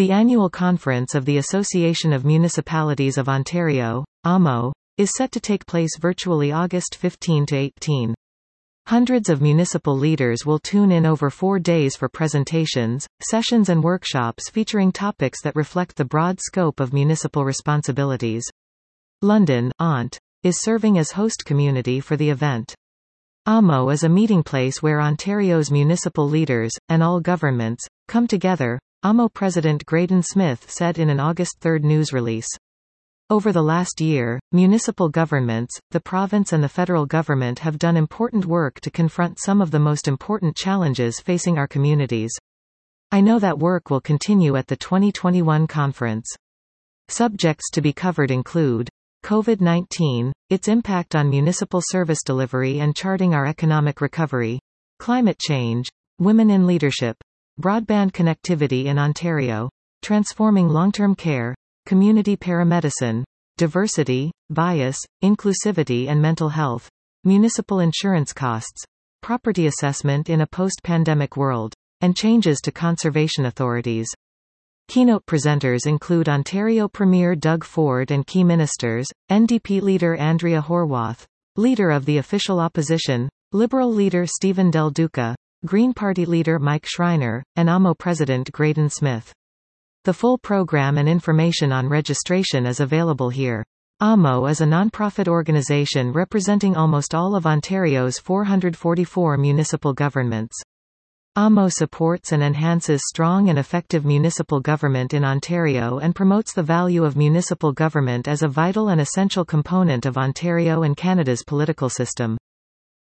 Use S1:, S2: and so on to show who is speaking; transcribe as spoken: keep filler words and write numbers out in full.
S1: The annual conference of the Association of Municipalities of Ontario, A M O, is set to take place virtually August fifteenth to eighteenth. Hundreds of municipal leaders will tune in over four days for presentations, sessions and workshops featuring topics that reflect the broad scope of municipal responsibilities. London, O N T, is serving as host community for the event. A M O is a meeting place where Ontario's municipal leaders, and all governments, come together, A M O President Graydon Smith said in an August third news release. Over the last year, municipal governments, the province and the federal government have done important work to confront some of the most important challenges facing our communities. I know that work will continue at the twenty twenty-one conference. Subjects to be covered include COVID nineteen, its impact on municipal service delivery and charting our economic recovery, climate change, women in leadership, broadband connectivity in Ontario, transforming long-term care, community paramedicine, diversity, bias, inclusivity and mental health, municipal insurance costs, property assessment in a post-pandemic world, and changes to conservation authorities. Keynote presenters include Ontario Premier Doug Ford and key ministers, N D P leader Andrea Horwath, leader of the official opposition, Liberal leader Stephen Del Duca, Green Party leader Mike Schreiner, and A M O President Graydon Smith. The full program and information on registration is available here. A M O is a non-profit organization representing almost all of Ontario's four hundred forty-four municipal governments. A M O supports and enhances strong and effective municipal government in Ontario and promotes the value of municipal government as a vital and essential component of Ontario and Canada's political system.